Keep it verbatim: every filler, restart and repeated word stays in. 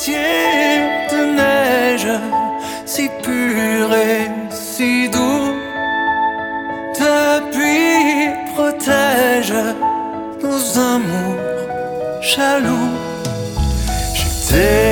sentier de neige, si pur et si doux. Ta pluie protège nos amours jaloux. J'étais